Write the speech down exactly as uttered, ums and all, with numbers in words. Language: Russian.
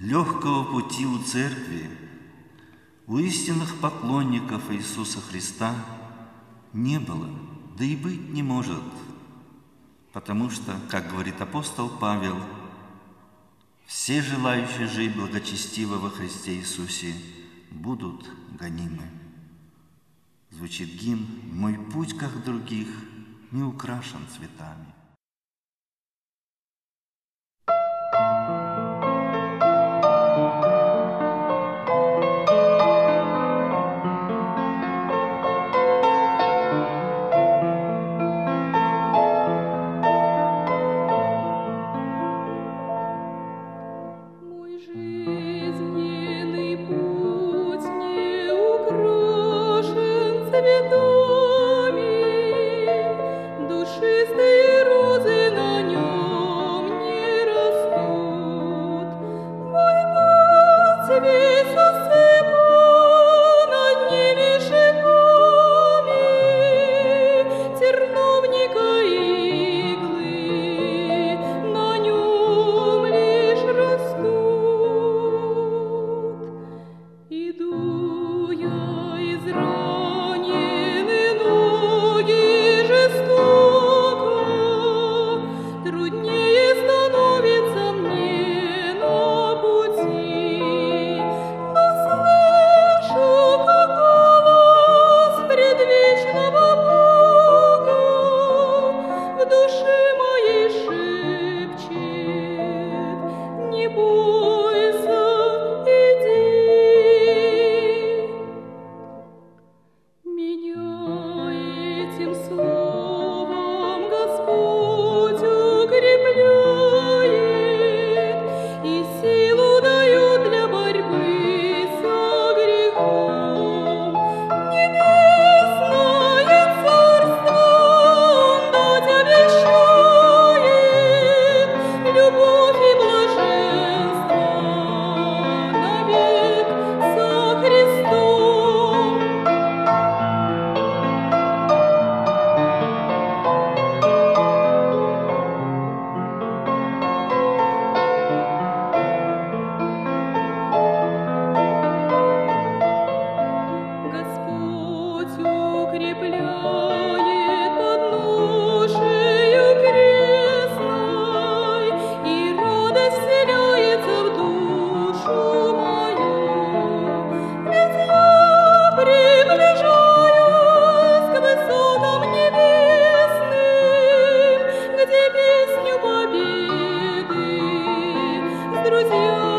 Легкого пути у церкви, у истинных поклонников Иисуса Христа не было, да и быть не может, потому что, как говорит апостол Павел, все желающие жить благочестиво во Христе Иисусе будут гонимы. Звучит гимн «Мой путь, как других, не украшен цветами». Друзья!